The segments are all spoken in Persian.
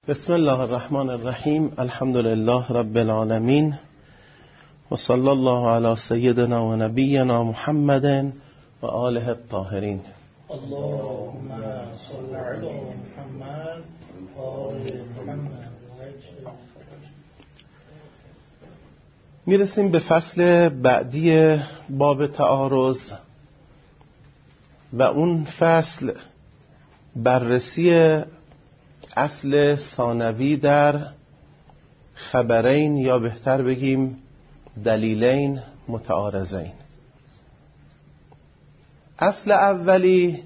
بسم الله الرحمن الرحیم. الحمد لله رب العالمین و صلی الله علی سیدنا و نبینا محمد و آله الطاهرین. اللهم صل علی محمد و آل محمد. میرسیم به فصل بعدی باب تعارض و اون فصل بررسی اصل ثانوی در خبرین یا بهتر بگیم دلیلین متعارضین. اصل اولی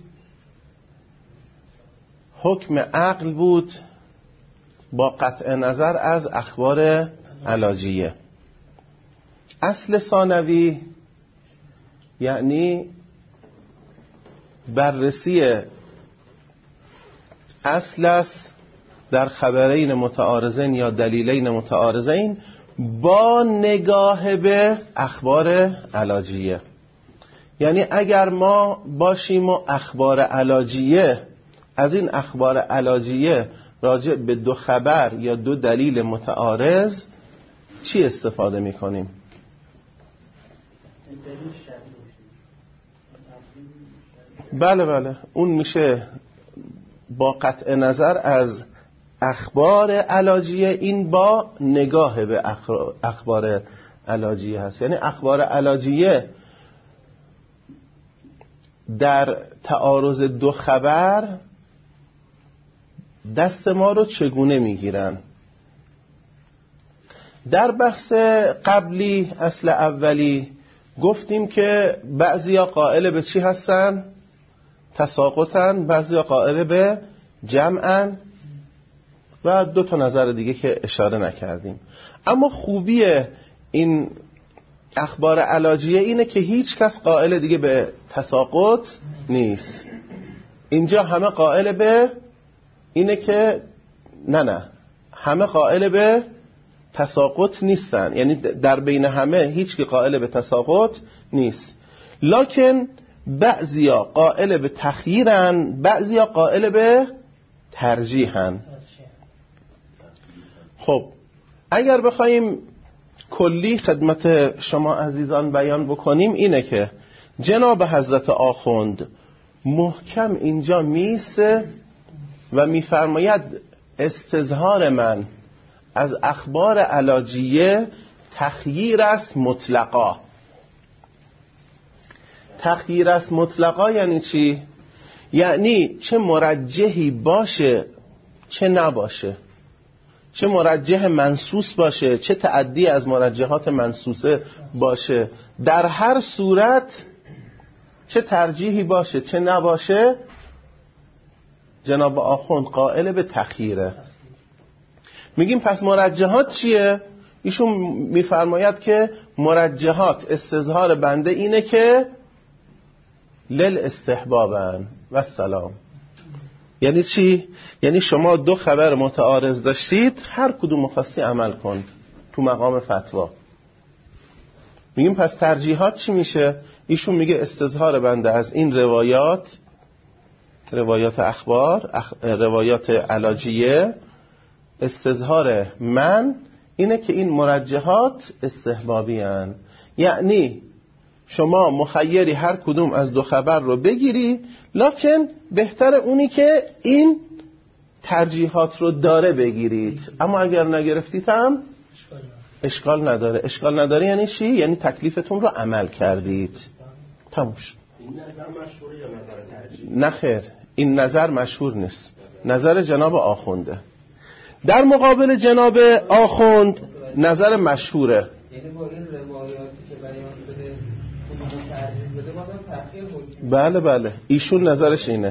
حکم عقل بود با قطع نظر از اخبار علاجیه. اصل ثانوی یعنی بررسی اصل است در خبرین متعارضین یا دلیلین متعارضین با نگاه به اخبار علاجیه. یعنی اگر ما باشیم و اخبار علاجیه، از این اخبار علاجیه راجع به دو خبر یا دو دلیل متعارض چی استفاده می کنیم؟ بله اون میشه با قطع نظر از اخبار علاجیه، این با نگاه به اخبار علاجیه هست. یعنی اخبار علاجیه در تعارض دو خبر دست ما رو چگونه میگیرن؟ در بحث قبلی اصل اولی گفتیم که بعضیا قائل به چی هستن؟ تساقطن، بعضیا قائل به جمعن و دو تا نظر دیگه که اشاره نکردیم. اما خوبی این اخبار علاجیه اینه که هیچ کس قائل دیگه به تساقط نیست. اینجا همه قائل به اینه که نه همه قائل به تساقط نیستن. یعنی در بین همه هیچ کی قائل به تساقط نیست، لکن بعضیا قائل به تخییرن، بعضیا قائل به ترجیحن. خب اگر بخوایم کلی خدمت شما عزیزان بیان بکنیم اینه که جناب حضرت آخوند محکم اینجا میسته و میفرماید استظهار من از اخبار علاجیه تخییر است مطلقا. تخییر است مطلقا یعنی چی؟ یعنی چه مرجحی باشه چه نباشه، چه مرجح منصوص باشه چه تعدی از مرجحات منصوصه باشه، در هر صورت چه ترجیحی باشه چه نباشه جناب آخوند قائل به تخییره. میگیم پس مرجحات چیه؟ ایشون میفرماید که مرجحات استظهار بنده اینه که لل استحبابن و سلام. یعنی چی؟ یعنی شما دو خبر متعارض داشتید، هر کدوم مخواستی عمل کن تو مقام فتوا. میگیم پس ترجیحات چی میشه؟ ایشون میگه استظهار بنده از این روایات اخبار، روایات علاجیه، استظهار من اینه که این مرجحات استحبابی هن. یعنی شما مخیری هر کدوم از دو خبر رو بگیری، لکن بهتر اونی که این ترجیحات رو داره بگیرید، اما اگر نگرفتید هم اشکال نداره. اشکال نداره یعنی چی؟ یعنی تکلیفتون رو عمل کردید. تموش. این نظر مشهوره یا نظر ترجیح؟ نه خیر، این نظر مشهور نیست، نظر جناب آخونده. در مقابل جناب آخوند نظر مشهوره. یعنی با این روایاتی که بیان شده اونو ترجیح بده بازم تأخیر حکم. بله ایشون نظرش اینه.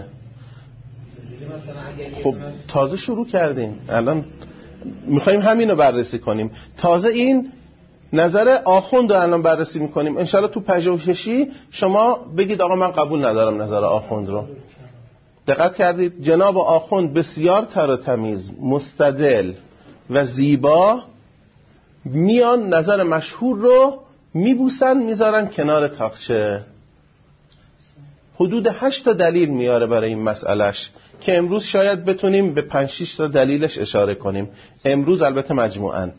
خب تازه شروع کردیم، الان میخواییم همین رو بررسی کنیم. تازه این نظر آخوند رو الان بررسی میکنیم. انشالله تو پژوهشی شما بگید آقا من قبول ندارم نظر آخوند رو. دقت کردید جناب آخوند بسیار تر و تمیز، مستدل و زیبا میان نظر مشهور رو میبوسن میذارن کنار تاقچه. حدود 8 تا دلیل میاره برای این مسئلهش که امروز شاید بتونیم به 5-6 تا دلیلش اشاره کنیم. امروز البته مجموعاً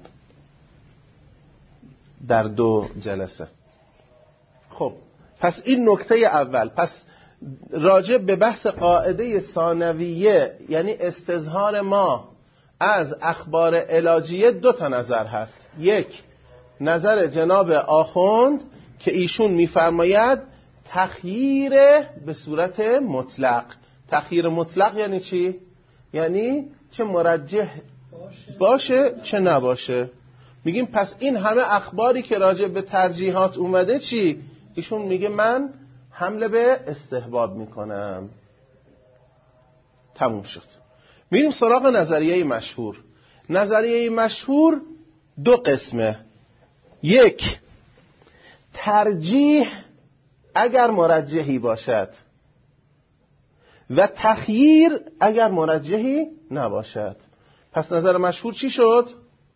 در 2 جلسه. خب پس این نکته اول. پس راجع به بحث قاعده ثانویه، یعنی استظهار ما از اخبار علاجیه، 2 تا نظر هست. یک، نظر جناب آخوند که ایشون میفرماید تخییر به صورت مطلق. تخییر مطلق یعنی چی؟ یعنی چه مرجح باشه چه نباشه. میگیم پس این همه اخباری که راجع به ترجیحات اومده چی؟ ایشون میگه من حمله به استحباب میکنم. تموم شد. میریم سراغ نظریه مشهور. نظریه مشهور 2 قسمه. یک، ترجیح اگر مرجحی باشد و تخییر اگر مرجحی نباشد. پس نظر مشهور چی شد؟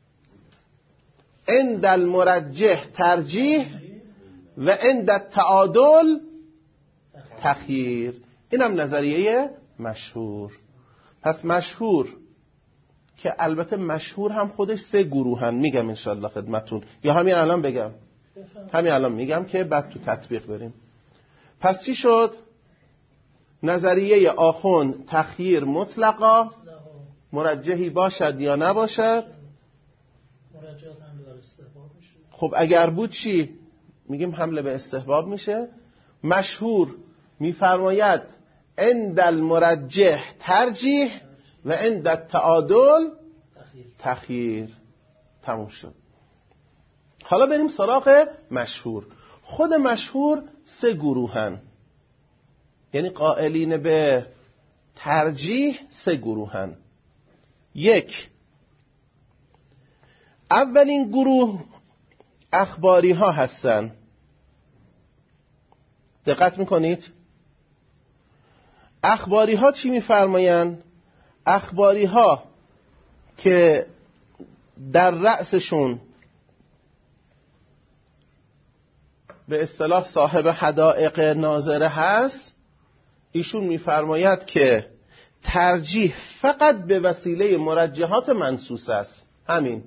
عند المرجح ترجیح و عند التعادل تخییر. اینم نظریه مشهور. پس مشهور که البته مشهور هم خودش 3 گروهن، میگم انشالله خدمتون، یا همین الان بگم؟ همین الان میگم که بعد تو تطبیق بریم. پس چی شد؟ نظریه آخوند تخییر مطلقا، مرجحی باشد یا نباشد. خب اگر بود چی؟ میگیم حمله به استحباب میشه. مشهور میفرماید عند المرجح ترجیح و عند التعادل تخییر. تموم شد. حالا بریم سراغ مشهور. خود مشهور 3 گروهن، یعنی قائلین به ترجیح 3 گروهن. یک، اولین گروه اخباری ها هستن. دقت میکنید؟ اخباری ها چی میفرمایند؟ اخباری ها که در رأسشون به اصطلاح صاحب حدائق ناظره هست، ایشون میفرماید که ترجیح فقط به وسیله مرجحات منصوص است. همین.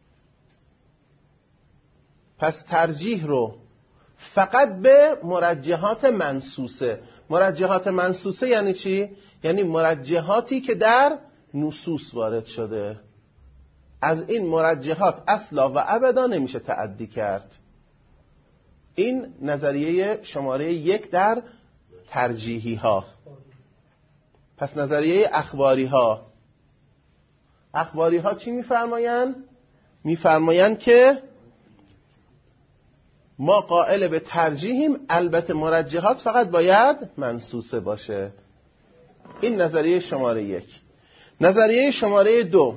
پس ترجیح رو فقط به مرجحات منصوصه. مرجحات منصوصه یعنی چی؟ یعنی مرجحاتی که در نصوص وارد شده. از این مرجحات اصلا و ابدا نمیشه تعدی کرد. این نظریه شماره 1 در ترجیحی ها. پس نظریه اخباری ها. اخباری ها چی میفرمایند؟ میفرمایند که ما قائل به ترجیحیم، البته مرجحات فقط باید منصوصه باشه. این نظریه شماره 1. نظریه شماره 2،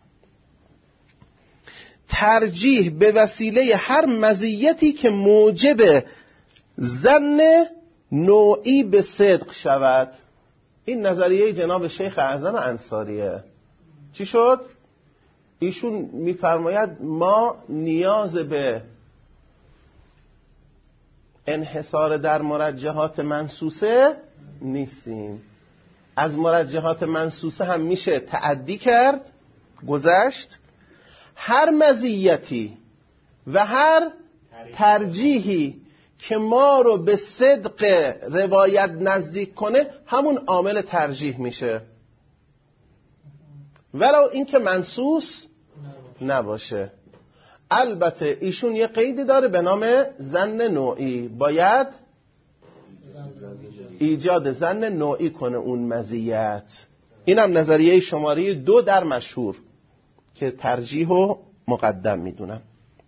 ترجیح به وسیله هر مزیتی که موجب ظن نوعی به صدق شود. این نظریه جناب شیخ اعظم انصاریه. چی شد؟ ایشون میفرماید ما نیاز به انحصار در مرجحات منصوصه نیستیم. از مرجحات منصوصه هم میشه تعدی کرد، گذشت. هر مزیتی و هر ترجیحی که ما رو به صدق روایت نزدیک کنه همون عامل ترجیح میشه، ولو این که منصوص نباشه. البته ایشون یه قیدی داره به نام ظن نوعی. باید ایجاد ظن نوعی کنه اون مزیت. اینم نظریه شماره 2 در مشهور که ترجیح و مقدم میدونم.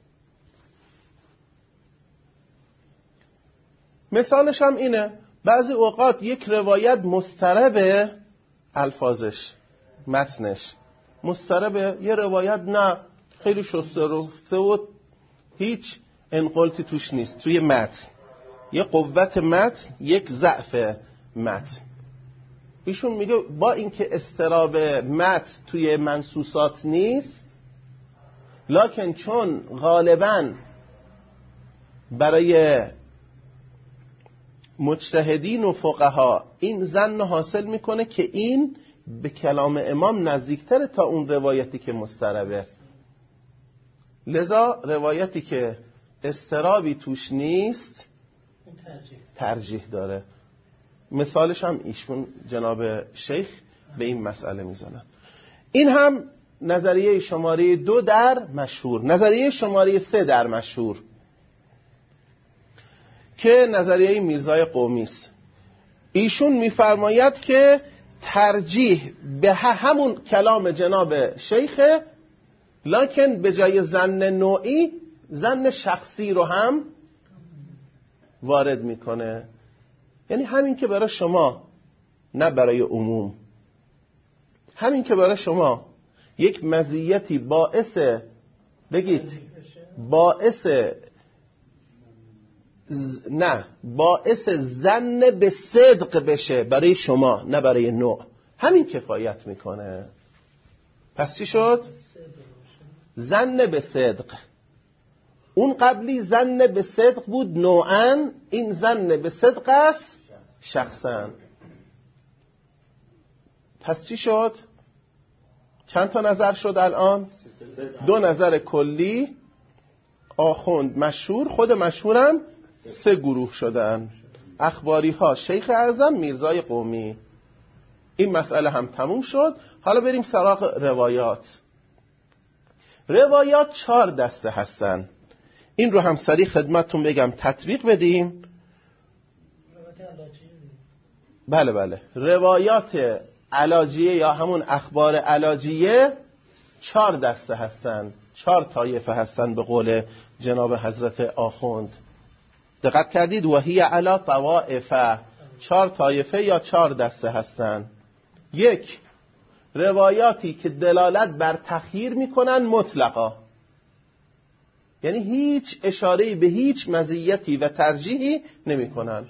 مثالش هم اینه، بعضی اوقات یک روایت مضطربه، الفاظش متنش مضطربه، یه روایت نه خیلی شسته رفته و هیچ انقلتی توش نیست توی متن، یه قوت متن یک ضعف متن. ایشون میگه با اینکه اضطراب متن توی منصوصات نیست، لکن چون غالباً برای مجتهدین و فقها این ظن حاصل میکنه که این به کلام امام نزدیکتره تا اون روایتی که مضطربه. لذا روایتی که اضطرابی توش نیست ترجیح داره. مثالش هم ایشون جناب شیخ به این مسئله میزنن. این هم نظریه شماره 2 در مشهور. نظریه شماره 3 در مشهور که نظریه میرزای قمی است. ایشون میفرماید که ترجیح به همون کلام جناب شیخه، لکن به جای ظن نوعی ظن شخصی رو هم وارد میکنه. یعنی همین که برای شما، نه برای عموم، همین که برای شما یک مزیتی باعث باعث ظن به صدق بشه برای شما، نه برای نوع، همین کفایت میکنه. پس چی شد؟ ظن به صدق. اون قبلی ظن به صدق بود نوعاً، این ظن به صدق است شخصاً. پس چی شد؟ چند تا نظر شد الان؟ 2 نظر کلی، آخوند، مشهور، خود مشهورم 3 گروه شدن: اخباری ها، شیخ اعظم، میرزای قمی. این مسئله هم تموم شد. حالا بریم سراغ روایات. روایات 4 دسته هستن. این رو هم سریع خدمتتون بگم تطبیق بدیم. بله. روایات علاجیه یا همون اخبار علاجیه 4 دسته هستن، 4 طایفه هستن به قول جناب حضرت آخوند. دقت کردید؟ وحی علی طوائفه، 4 طایفه یا 4 دسته هستن. 1 روایاتی که دلالت بر تخییر میکنن مطلقا، یعنی هیچ اشاره‌ای به هیچ مزیتی و ترجیحی نمیکنن،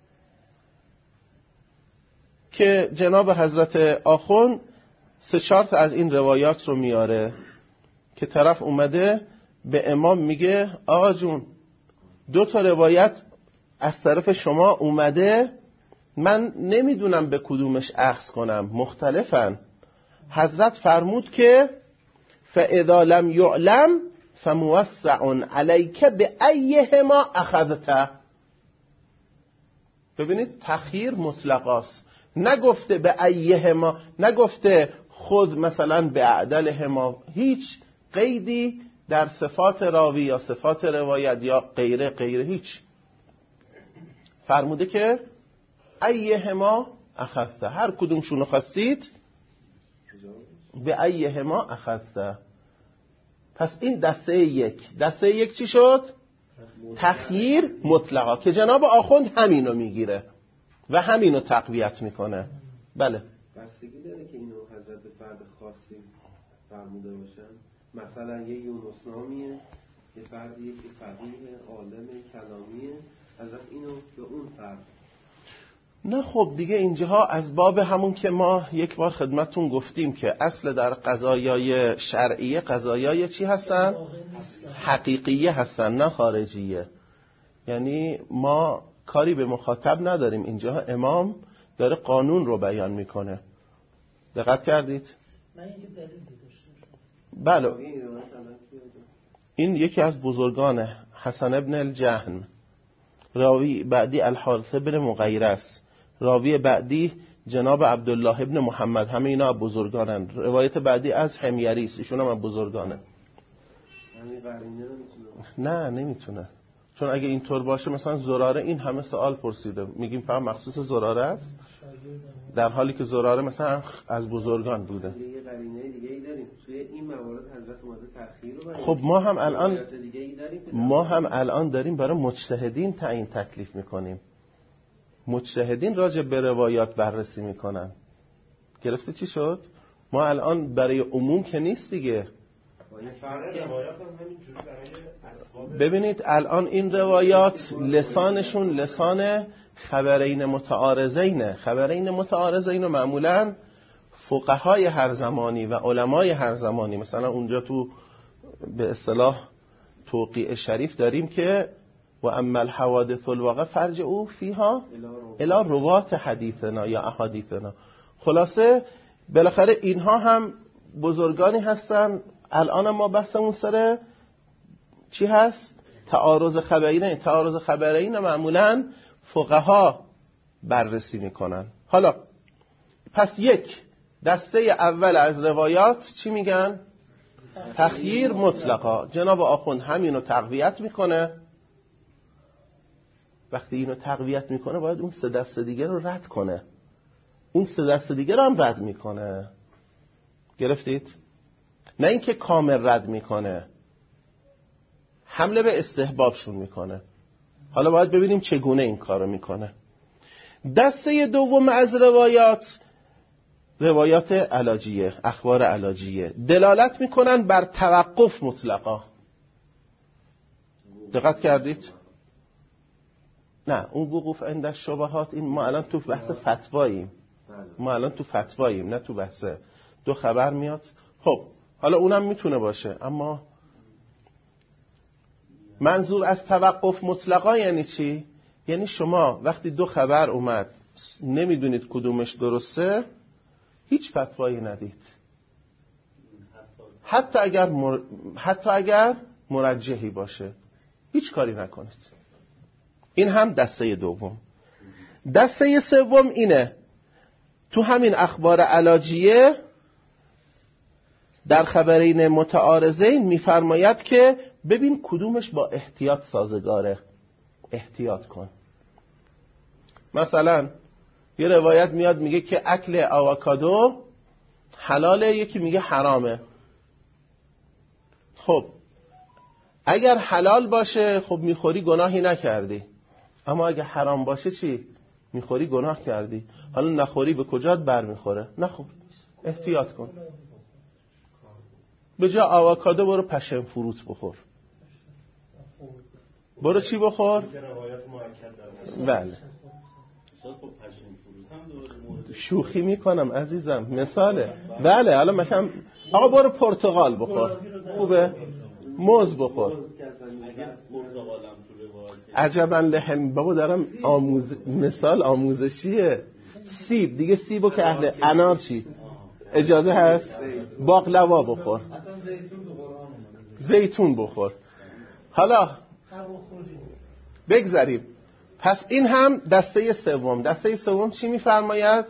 که جناب حضرت آخوند 3-4 تا از این روایات رو میاره که طرف اومده به امام میگه آقا جون 2 تا روایت از طرف شما اومده، من نمیدونم به کدومش اخذ کنم، مختلفن. حضرت فرمود که فاذا لم یعلم فموسع علیک بأیهما اخذته. ببینید تخییر مطلقاست، نگفته به ایهما، نگفته خود مثلا به اعدلهما، هیچ قیدی در صفات راوی یا صفات روایت یا غیره هیچ. فرموده که ایهما اخذته، هر کدومشونو خواستید به ایهما اخذته. پس این دسته 1. دسته 1 چی شد؟ تخییر مطلقا، که جناب آخوند همینو میگیره و همینو تقویت میکنه. بله. بستگی داره که اینو حضرت به فرد خاصی فرموده باشن. مثلا یه یونس نامیه، یه فردیه که فقیه، عالم، کلامیه، حضرت اینو به اون فرد. نه خب دیگه اینجاها از باب همون که ما یک بار خدمتتون گفتیم که اصل در قضایای شرعیه قضایای چی هستن؟ حقیقیه هستن، نه خارجیه. یعنی ما کاری به مخاطب نداریم، اینجا امام داره قانون رو بیان میکنه. دقت کردید؟ بله. این یکی از بزرگان حسن ابن الجهم، راوی بعدی الحارث ابن مغیرس، راوی بعدی جناب عبدالله ابن محمد، همه اینا بزرگانن. روایت بعدی از حمیری است، ایشون هم بزرگانه. نه نمیتونه، چون اگه اینطور باشه مثلا زراره این همه سوال پرسیده، میگیم فقط مخصوص زراره است، در حالی که زراره مثلا از بزرگان بوده. خب ما هم الان داریم برای مجتهدین تعیین تکلیف میکنیم. مجتهدین راجع به روایات بررسی میکنن. گرفته چی شد؟ ما الان برای عموم که نیست دیگه. ببینید الان این روایات لسانشون لسان خبرین متعارضینه. خبرین متعارضین معمولا فقهای هر زمانی و علمای هر زمانی، مثلا اونجا تو به اصطلاح توقیع شریف داریم که و اما الحوادث الواقع فرجعوا فیها الی روات حدیثنا یا احادیثنا. خلاصه بالاخره اینها هم بزرگانی هستن. الان ما بحثمون سر چی هست؟ تعارض خبرین. تعارض خبرین معمولا فقها بررسی میکنن. حالا پس یک دسته اول از روایات چی میگن؟ تخییر مطلقا. جناب آخوند همینو تقویت میکنه. وقتی اینو تقویت میکنه باید اون سه دسته دیگه رو رد کنه. اون سه دسته دیگه رو هم رد میکنه. گرفتید؟ نه اینکه کامل رد میکنه، حمله به استحبابشون میکنه. حالا باید ببینیم چگونه این کارو میکنه. دسته دوم از روایات علاجیه، اخبار علاجیه، دلالت میکنن بر توقف مطلقا. دقت کردید؟ نه، اون وقوف عند الشبهات این ما الان تو بحث فتواییم. نه تو بحث دو خبر میاد. خب حالا اونم میتونه باشه، اما منظور از توقف مطلقا یعنی چی؟ یعنی شما وقتی دو خبر اومد نمیدونید کدومش درسته، هیچ فتوایی ندید، حتی اگر مرجحی باشه هیچ کاری نکنید. این هم دسته دوم. دسته سوم اینه، تو همین اخبار علاجیه در خبرین متعارضین میفرماید که ببین کدومش با احتیاط سازگاره، احتیاط کن. مثلا یه روایت میاد میگه که اکل آووکادو حلاله، یکی میگه حرامه. خب اگر حلال باشه خب میخوری گناهی نکردی، اما اگر حرام باشه چی؟ میخوری گناه کردی. حالا نخوری به کجات برمیخوره؟ نخور، احتیاط کن. به جا آووکادو برو پشم فروت بخور. برو چی بخور؟ بله. شوخی میکنم عزیزم، مثاله. بله حالا مثلا آقا برو پرتقال بخور، خوبه؟ موز بخور. عجبا لحن بابا دارم مثال آموزشیه. سیب دیگه، سیبو که اهل انار چی؟ اجازه هست؟ باقلوا بخور، زیتون بخور. حالا بگذاریم. پس این هم دسته سوم. دسته سوم چی میفرماید؟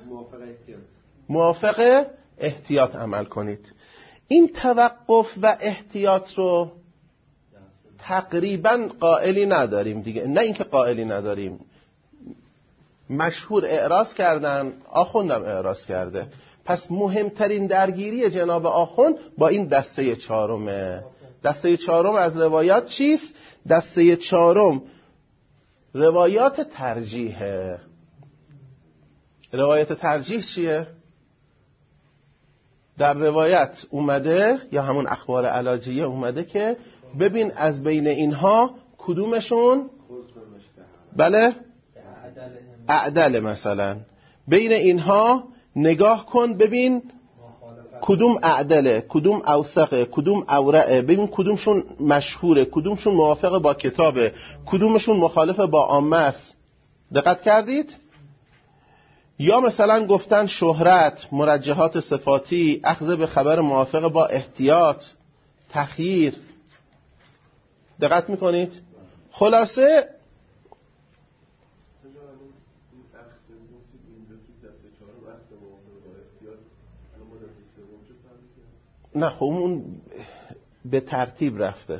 موافق احتیاط عمل کنید. این توقف و احتیاط رو تقریبا قائلی نداریم دیگه. نه اینکه قائلی نداریم، مشهور اعراض کردن، آخوندم اعراض کرده. پس مهمترین درگیری جناب آخوند با این دسته چهارمه. دسته چهارم از روایات چیست؟ دسته چهارم روایات ترجیحه. روایت ترجیح چیه؟ در روایت اومده، یا همون اخبار علاجیه اومده که ببین از بین اینها کدومشون بله اعدل، مثلا بین اینها نگاه کن ببین کدوم اعدله، کدوم اوثقه، کدوم اورعه، ببین کدومشون مشهوره، کدومشون موافق با کتابه، کدومشون مخالف با عامه است. دقت کردید؟ یا مثلا گفتن شهرت، مرجحات صفاتی، اخذ به خبر موافق با احتیاط، تخییر. دقت میکنید؟ خلاصه نه خب اون به ترتیب رفته.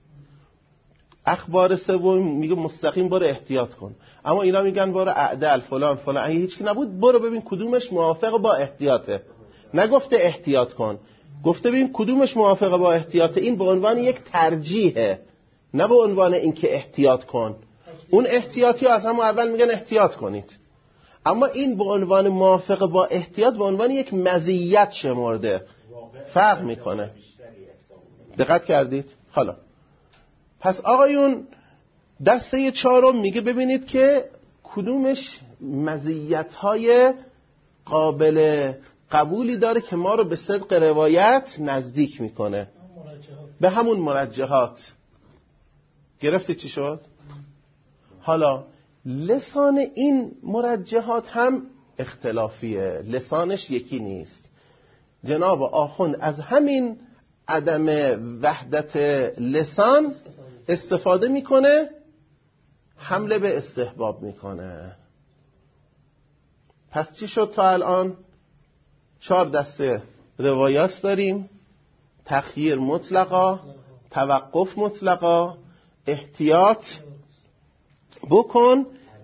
اخبار سوم میگه مستقیم برو احتیاط کن، اما اینا میگن برو اعدل فلان فلان. اگه هیچ کی نبود برو ببین کدومش موافق با احتیاطه. نگفته احتیاط کن، گفته ببین کدومش موافق با احتیاطه. این به عنوان یک ترجیحه، نه به عنوان اینکه احتیاط کن. اون احتیاطی از همون اول میگن احتیاط کنید، اما این به عنوان موافق با احتیاط به عنوان یک مزیت شمرده. فرق میکنه. دقت کردید؟ حالا پس آقایون دسته چهارم میگه ببینید که کدومش مزیت‌های قابل قبولی داره که ما رو به صدق روایت نزدیک میکنه، به همون مرجحات. گرفتید چی شد؟ حالا لسان این مرجحات هم اختلافیه، لسانش یکی نیست. جناب آخوند از همین عدم وحدت لسان استفاده میکنه، حمله به استحباب میکنه. پس چی شد تا الان؟ 4 دسته روایات داریم: تخییر مطلقا، توقف مطلقا، احتیاط بکن،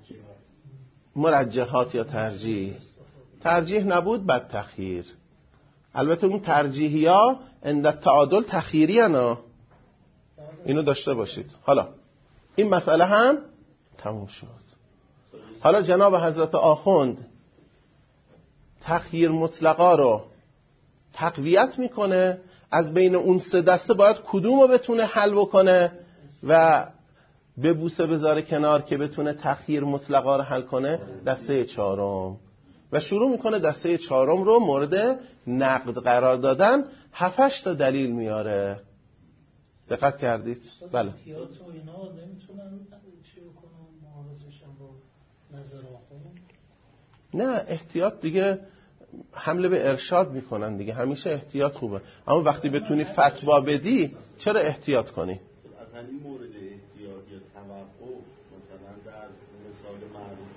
مرجحات یا ترجیح نبود بعد تخییر. البته اون ترجیحی ها عند تعادل تخییری انا، اینو داشته باشید. حالا این مسئله هم تموم شد. حالا جناب حضرت آخوند تخییر مطلقا رو تقویت میکنه، از بین اون 3 دسته باید کدوم رو بتونه حل بکنه و به بوسه بذاره کنار که بتونه تخییر مطلقا رو حل کنه؟ دسته 4. و شروع میکنه دسته 4 رو مورد نقد قرار دادن. 7-8 تا دلیل میاره. دقت کردید؟ بله. احتیاط و اینا نمیتونن چی بکنن معارضشن با نظر آخوند؟ نه، احتیاط دیگه حمله به ارشاد میکنن دیگه. همیشه احتیاط خوبه، اما وقتی بتونی فتوا بدی چرا احتیاط کنی؟ اصلا این مورد احتیاط یا توقف مثلا در مثال معروف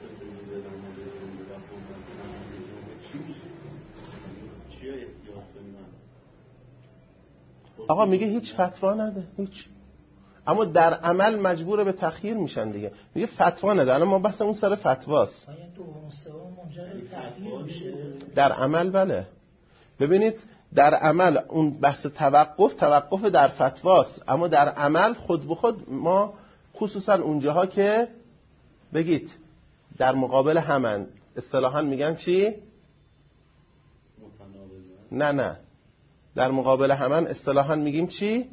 چیه احتیاط کنیم؟ آقا میگه هیچ فتوا نده، هیچ، اما در عمل مجبور به تخییر میشن دیگه. میگه فتوا نده. الان ما بحث اون سر فتواست. آیا دوم سوم منجر به تخییر میشه؟ در عمل بله. ببینید در عمل اون بحث توقف در فتواست، اما در عمل خود به خود ما خصوصا اونجاها که بگید در مقابل همن، اصطلاحاً میگن چی؟ نه در مقابل همن اصطلاحاً میگیم چی؟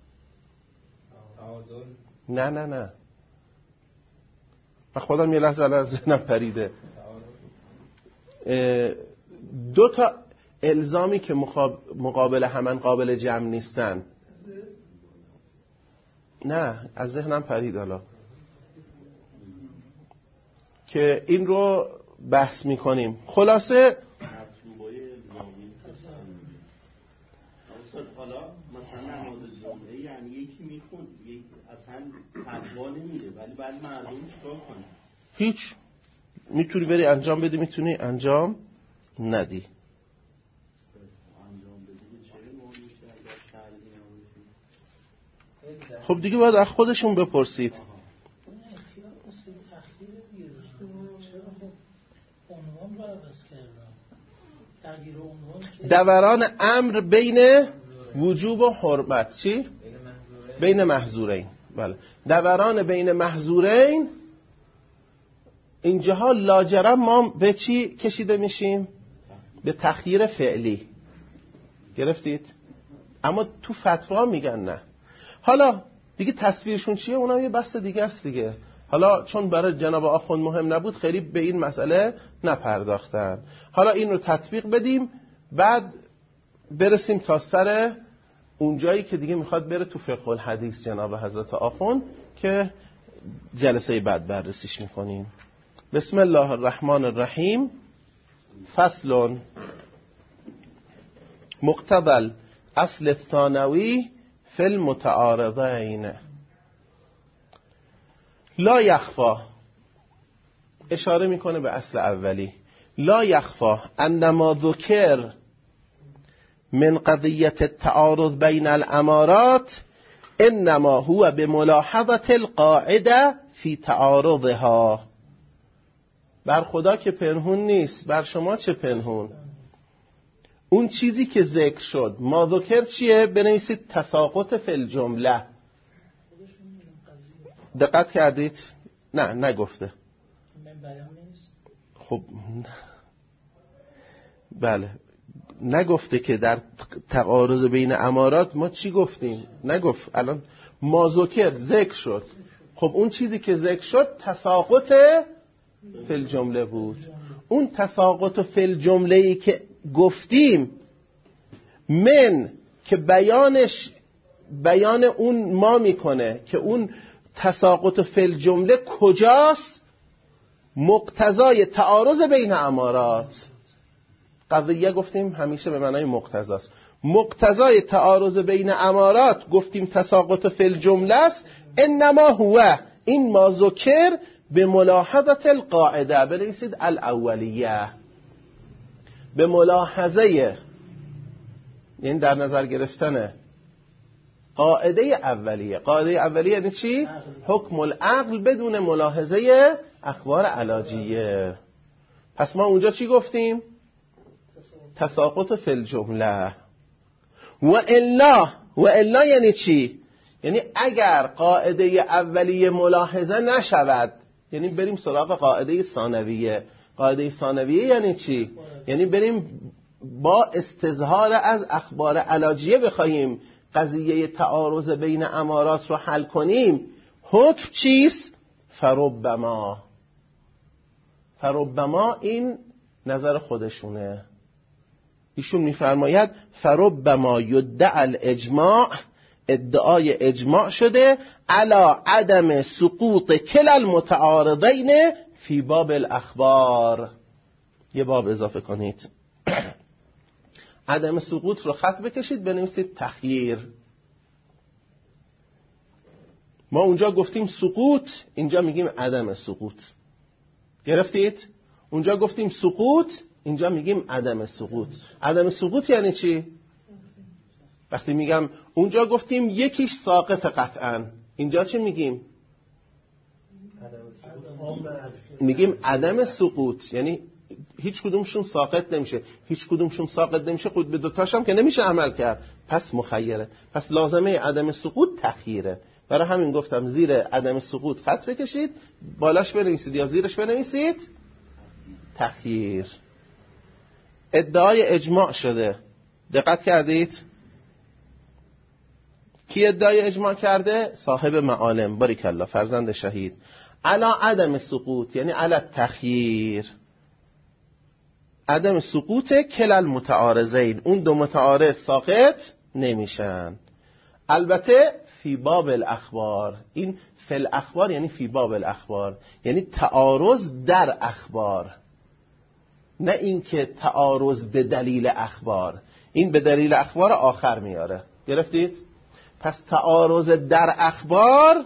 نه من خودم یه لحظه الان ذهنم پریده. 2 تا الزامی که مقابل همن قابل جمع نیستن. نه از ذهنم پرید حالا که این رو بحث میکنیم. خلاصه حالا مثلا نماز جمعه یعنی یکی میخوند، یک اصلا فتوا نمیده، ولی بعد مردم چیکار کنن؟ هیچ، میتونی بری انجام بدی، میتونی انجام ندی. خب دیگه باید از خودشون بپرسید. دوران امر بین وجوب و حرمت. چی؟ بین محظورین. بله، دوران بین محظورین. اینجاها لاجرم ما به چی کشیده میشیم؟ به تخییر فعلی. گرفتید؟ اما تو فتوا میگن نه. حالا دیگه تصویرشون چیه؟ اونا یه بحث دیگه است دیگه. حالا چون برای جناب آخوند مهم نبود خیلی به این مسئله نپرداختن. حالا این رو تطبیق بدیم، بعد برسیم تا سر اون جایی که دیگه میخواد بره تو فقه الحدیث جناب حضرت آخوند که جلسه بعد بررسیش میکنیم. بسم الله الرحمن الرحیم. فصل مقتضى اصل الثانوی فی المتعارضین. لا یخفا، اشاره میکنه به اصل اولی. لا یخفا انما ذکر من قضیة التعارض بین الامارات انما هو بملاحظة القاعده فی تعارضها. بر خدا که پنهون نیست، بر شما چه پنهون؟ اون چیزی که ذکر شد، ما ذکر چیه؟ بنویسید تساقط فی الجمله. دقت کردید؟ نه نگفته. خب بله، نگفته که در تعارض بین امارات ما چی گفتیم؟ نگفت. الان ما ذکر شد. خب اون چیزی که ذکر شد تساقط فی الجمله بود. اون تساقط فی الجمله‌ای که گفتیم من که بیان اون ما میکنه که اون تساقط فی الجمله کجاست؟ مقتضای تعارض بین امارات. قضیه گفتیم همیشه به معنای مقتضاست. مقتضای تعارض بین امارات گفتیم تساقط فی الجمله است. انما هو، این ما ذکر به ملاحظه القاعده، بنویسید الاولیه، به ملاحظه، یعنی در نظر گرفتن قاعده اولیه. قاعده اولیه یعنی چی؟ حکم العقل بدون ملاحظه اخبار علاجیه. پس ما اونجا چی گفتیم؟ تساقط فی الجمله. و الا یعنی چی؟ یعنی اگر قاعده اولیه ملاحظه نشود، یعنی بریم سراغ قاعده ثانویه. قاعده ثانویه یعنی چی؟ یعنی بریم با استظهار از اخبار علاجیه بخوایم قضیه تعارض بین امارات رو حل کنیم. حکم چیست؟ فربما این نظر خودشونه. ایشون میفرماید فربما یدعی الاجماع، ادعای اجماع شده علی عدم سقوط کلا المتعارضین فی باب الاخبار. یه باب اضافه کنید، عدم سقوط رو خط بکشید بنویسید تخییر. ما اونجا گفتیم سقوط، اینجا میگیم عدم سقوط. گرفتید؟ اونجا گفتیم سقوط، اینجا میگیم عدم سقوط. عدم سقوط یعنی چی؟ وقتی میگم اونجا گفتیم یکیش ساقط قطعا، اینجا چی میگیم؟ میگیم عدم سقوط، یعنی هیچ کدومشون ساقط نمیشه. هیچ کدومشون ساقط نمیشه، خود به دوتاش هم که نمیشه عمل کرد، پس مخیره. پس لازمه عدم سقوط تخییره. برای همین گفتم زیر عدم سقوط خط بکشید، بالاش بنویسید یا زیرش بنویسید تخییر. ادعای اجماع شده. دقت کردید؟ کی ادعای اجماع کرده؟ صاحب معالم، باریکالله، فرزند شهید. علا عدم سقوط یعنی علا تخییر. عدم سقوط کلا المتعارضین، اون دو متعارض ساقط نمیشن. البته فی باب الاخبار، این فی الاخبار یعنی فی باب الاخبار، یعنی تعارض در اخبار، نه اینکه تعارض به دلیل اخبار. این به دلیل اخبار آخر میاره. گرفتید؟ پس تعارض در اخبار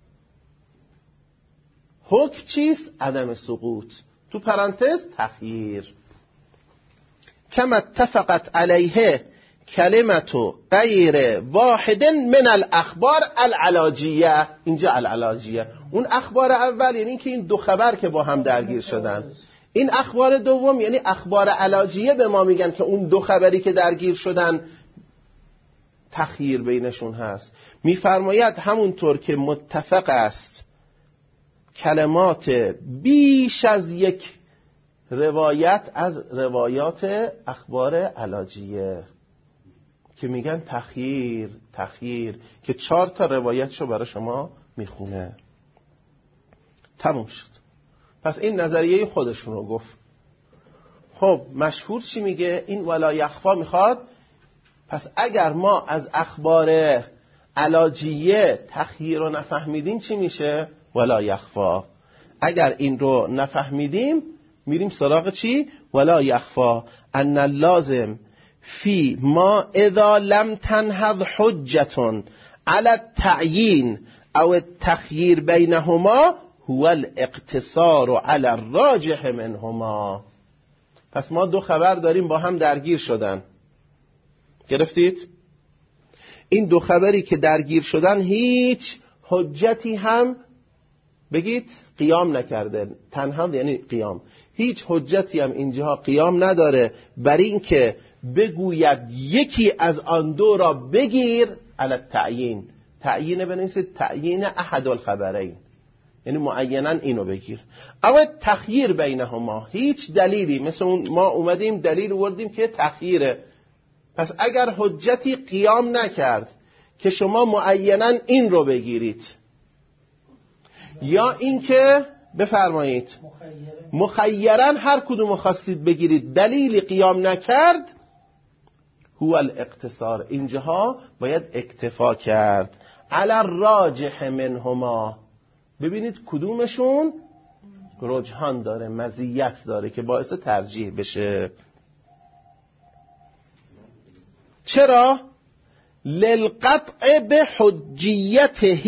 حکم چیست؟ عدم سقوط. تو پرانتز تخییر. کما اتفقت علیه کلمت غیر واحد من الاخبار العلاجیه. اینجا العلاجیه، اون اخبار اول یعنی که این دو خبر که با هم درگیر شدن. این اخبار دوم یعنی اخبار علاجیه به ما میگن که اون دو خبری که درگیر شدن تخییر بینشون هست. میفرماید همونطور که متفق است کلمات بیش از یک روایت از روایات اخبار علاجیه که میگن تخییر که 4 تا روایتشو برای شما میخونه. تموم شد. پس این نظریه خودشون رو گفت. خب مشهور چی میگه؟ این ولا یخفا میخواد. پس اگر ما از اخبار علاجیه تخییر رو نفهمیدیم چی میشه؟ ولا یخفا. اگر این رو نفهمیدیم میریم سراغ چی؟ ولا یخفا ان اللازم فی ما اذا لم تنهض حجة على التعیین او التخییر بینهما هو الاقتصار على الراجح منهما. پس ما دو خبر داریم با هم درگیر شدن. گرفتید؟ این دو خبری که درگیر شدن هیچ حجتی هم بگید قیام نکرده. تنها یعنی قیام. هیچ حجتی هم اینجا قیام نداره بر این که بگوید یکی از آن دو را بگیر علی التعیین. تعیین بنویسید تعیین احد الخبرین، یعنی معینا اینو بگیر. اما تخییر بینهما هیچ دلیلی، مثل ما اومدیم دلیل آوردیم که تخییره. پس اگر حجتی قیام نکرد که شما معینا این رو بگیرید یا اینکه بفرمایید مخیرن هر کدوم خواستید بگیرید دلیلی قیام نکرد، هو الاقتصار، اینجاها باید اکتفا کرد علی الراجح منهما. ببینید کدومشون رجحان داره، مزیت داره که باعث ترجیح بشه. چرا؟ للقطع به حجیته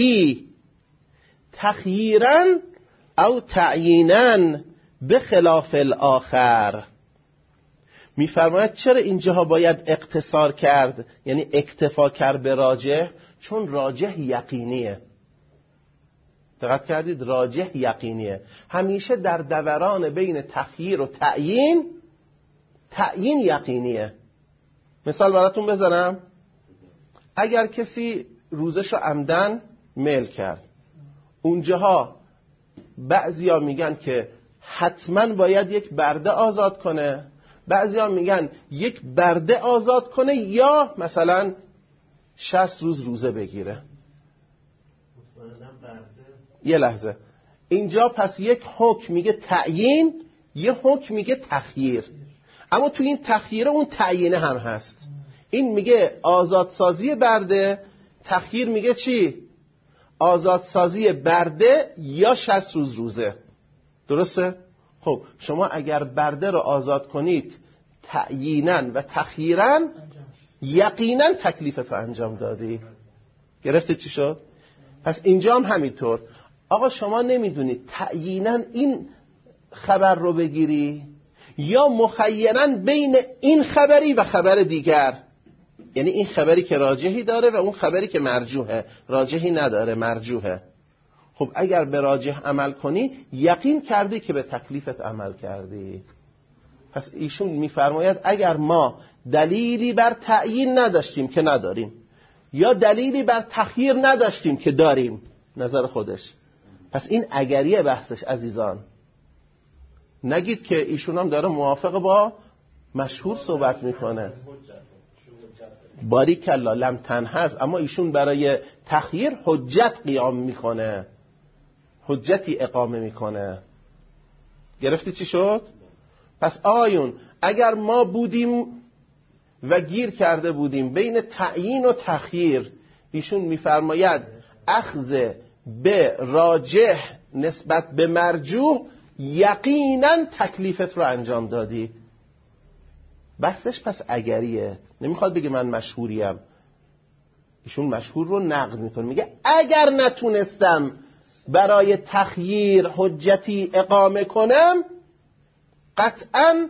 تخییراً او تعییناً بخلاف الاخر. میفرماید چرا اینجاها باید اقتصار کرد، یعنی اکتفا کرد به راجح؟ چون راجح یقینیه. دقت کردید؟ راجح یقینیه. همیشه در دوران بین تخییر و تعیین، تعیین یقینیه. مثال براتون بزنم. اگر کسی روزشو عمدن میل کرد، اونجاها بعضیا میگن که حتما باید یک برده آزاد کنه، بعضیا میگن یک برده آزاد کنه یا مثلا 60 روز روزه بگیره. یه لحظه، اینجا پس یک حکم میگه تعیین، یه حکم میگه تخییر، اما تو این تخییره اون تعیینه هم هست. این میگه آزادسازی برده، تخییر میگه چی؟ آزادسازی برده یا 60 روز روزه. درسته؟ خب شما اگر برده رو آزاد کنید تعییناً و تخییراً، یقیناً تکلیفت رو انجام دادی. گرفتید چی شد؟ پس اینجا هم همینطور. آقا شما نمیدونید تعییناً این خبر رو بگیری یا مخیراً بین این خبری و خبر دیگر، یعنی این خبری که راجحی داره و اون خبری که مرجوحه. راجحی نداره، مرجوحه. خب اگر به راجح عمل کنی یقین کردی که به تکلیفت عمل کردی. پس ایشون میفرماید اگر ما دلیلی بر تعیین نداشتیم که نداریم، یا دلیلی بر تخییر نداشتیم که داریم، نظر خودش، پس این اگریه بحثش عزیزان. نگید که ایشون هم داره موافق با مشهور صحبت میکنه. باریکلا لم تنحز، اما ایشون برای تخییر حجت قیام میکنه، حجتی اقامه میکنه. گرفتی چی شد؟ پس آقایون اگر ما بودیم و گیر کرده بودیم بین تعیین و تخییر، ایشون میفرماید اخذ به راجح نسبت به مرجوح یقینا تکلیفت رو انجام دادی. بحثش پس اگریه، نمیخواد بگه من مشهوریم. ایشون مشهور رو نقد میکنه، میگه اگر نتونستم برای تخییر حجتی اقامه کنم، قطعا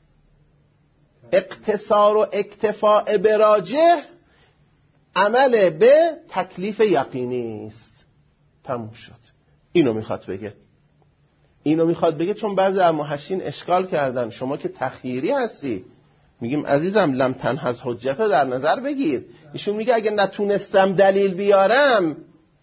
اقتصار و اکتفاء به راجح عمل به تکلیف یقینی است. تموم شد. اینو میخواد بگه. اینو میخواد بگه چون بعضی از محشین اشکال کردن شما که تخییری هستی. میگیم عزیزم لم تنحز حجت رو در نظر بگیر. ایشون میگه اگه نتونستم دلیل بیارم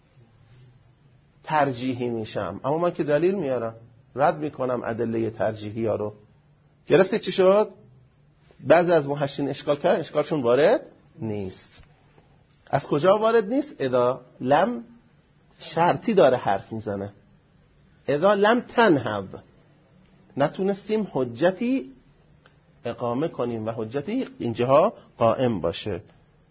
ترجیحی میشم، اما من که دلیل میارم، رد میکنم ادله ترجیحی ها رو. گرفتی چی شد؟ بعضی از محشین اشکال کردن، اشکالشون وارد نیست. از کجا وارد نیست؟ اذا لم شرطی داره حرف میزنه. اذا لم تنحض، نتونستیم حجتی اقامه کنیم و حجتی اینجاها قائم باشه.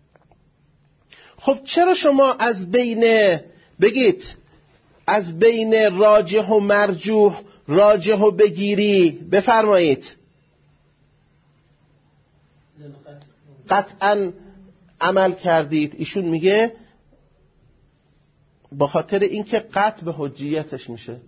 خب چرا شما از بین بگید از بین راجح و مرجوح راجح و بگیری؟ بفرمایید. قطعا عمل کردید. ایشون میگه با خاطر اینکه قطع به حجیتش میشه.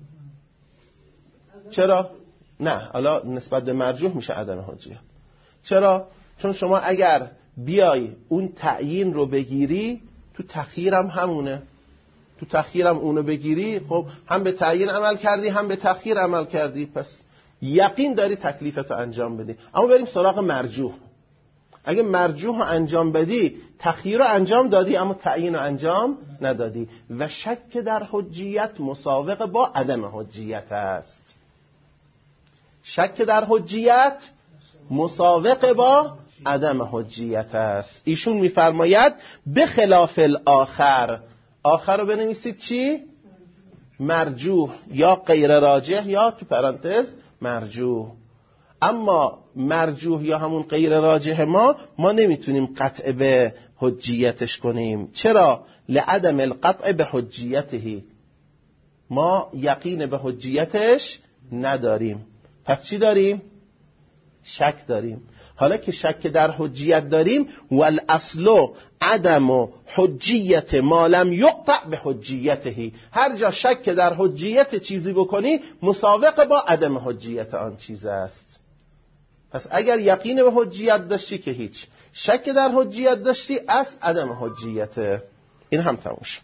چرا؟ نه، حالا نسبت به مرجوح میشه عدم حجیت. چرا؟ چون شما اگر بیای اون تعیین رو بگیری، تو تخییرم همونه. تو تخییرم اونو بگیری، خب هم به تعیین عمل کردی هم به تخییر عمل کردی، پس یقین داری تکلیفتو انجام بدی. اما بریم سراغ مرجوح. اگه مرجوح رو انجام بدی، تخییر رو انجام دادی اما تعیین رو انجام ندادی و شک در حجیت مساوق با عدم حجیت است. شک در حجیت مساوق با عدم حجیت است. ایشون میفرماید به خلاف الاخر. آخر رو بنویسید چی؟ مرجوح یا غیر راجح یا تو پرانتز مرجوح. اما مرجوح یا همون غیر راجح ما نمیتونیم قطع به حجیتش کنیم. چرا؟ لعدم القطع به حجیته، ما یقین به حجیتش نداریم. پس چی داریم؟ شک داریم. حالا که شک در حجیت داریم، والاصل عدم حجیت ما لم یقطع به حجیته، هر جا شک در حجیت چیزی بکنی مساوق با عدم حجیت آن چیز است. پس اگر یقین به حجیت داشتی که هیچ، شک در حجیت داشتی از عدم حجیت. این هم تموم شد.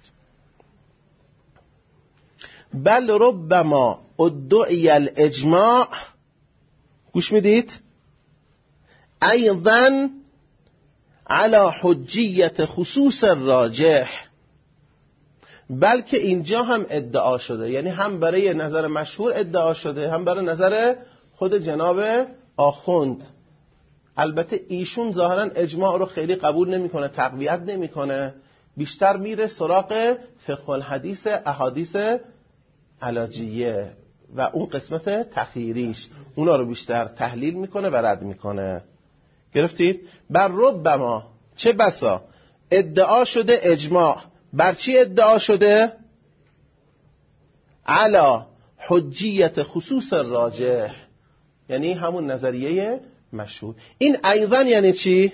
بل ربما ادعی الاجماع، گوش میدید؟ ایضا علی حجیت خصوص الراجح، بلکه اینجا هم ادعا شده، یعنی هم برای نظر مشهور ادعا شده، هم برای نظر خود جناب آخوند. البته ایشون ظاهرا اجماع رو خیلی قبول نمیکنه، تقویت نمیکنه، بیشتر میره سراغ فقه الحدیث احادیث علاجیه و اون قسمت تخییریش، اونا رو بیشتر تحلیل میکنه و رد میکنه. گرفتید؟ بر ربما، چه بسا، ادعا شده اجماع. بر چی ادعا شده؟ علا حجیت خصوص الراجح، یعنی همون نظریه مشهور. این ایضا یعنی چی؟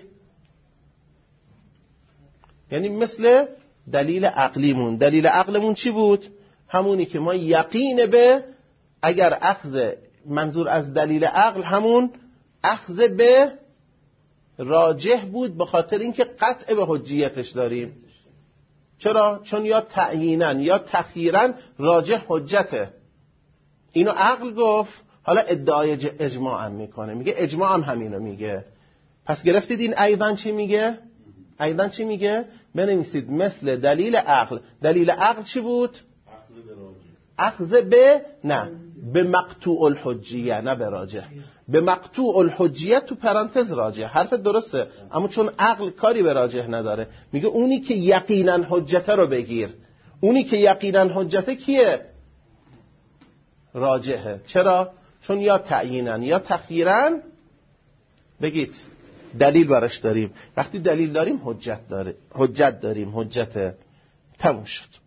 یعنی مثل دلیل عقلیمون. دلیل عقلمون چی بود؟ همونی که ما یقین به، اگر اخذ منظور از دلیل عقل همون اخذ به راجح بود، به خاطر اینکه قطع به حجیتش داریم. چرا؟ چون یا تعییناً یا تخییراً راجح حجته. اینو عقل گفت، حالا ادعای اجماع هم میکنه، میگه اجماع هم همینو میگه. پس گرفتید این ایضاً چی میگه؟ ایضاً چی میگه؟ بنویسید مثل دلیل عقل. دلیل عقل چی بود؟ اخذ به، نه به مقطوع الحجیه، نه به راجح. به مقطوع الحجیه تو پرانتز راجح. حرف درسته، اما چون عقل کاری به راجح نداره، میگه اونی که یقینا حجته رو بگیر. اونی که یقینا حجته کیه؟ راجحه. چرا؟ چون یا تعیینا یا تخییراً بگید دلیل براش داریم. وقتی دلیل داریم حجت داریم، حجت. تموم شد.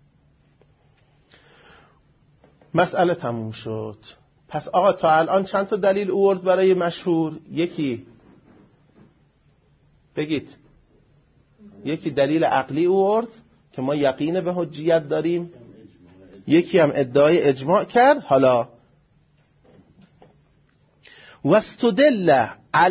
مسئله تموم شد. پس آقا تا الان چند تا دلیل آورد برای مشهور؟ یکی بگید، یکی دلیل عقلی آورد که ما یقین به حجیت داریم، یکی هم ادعای اجماع کرد. حالا واستدل